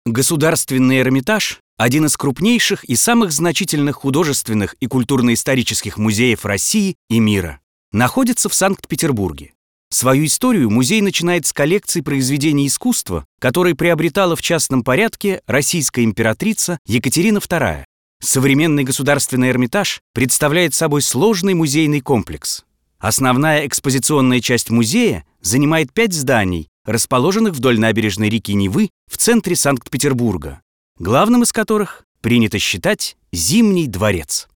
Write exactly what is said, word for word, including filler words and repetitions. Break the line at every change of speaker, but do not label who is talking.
Государственный Эрмитаж – один из крупнейших и самых значительных художественных и культурно-исторических музеев России и мира. Находится в Санкт-Петербурге. Свою историю музей начинает с коллекции произведений искусства, которые приобретала в частном порядке российская императрица Екатерина вторая. Современный Государственный Эрмитаж представляет собой сложный музейный комплекс. Основная экспозиционная часть музея занимает пять зданий, расположенных вдоль набережной реки Невы в центре Санкт-Петербурга, главным из которых принято считать Зимний дворец.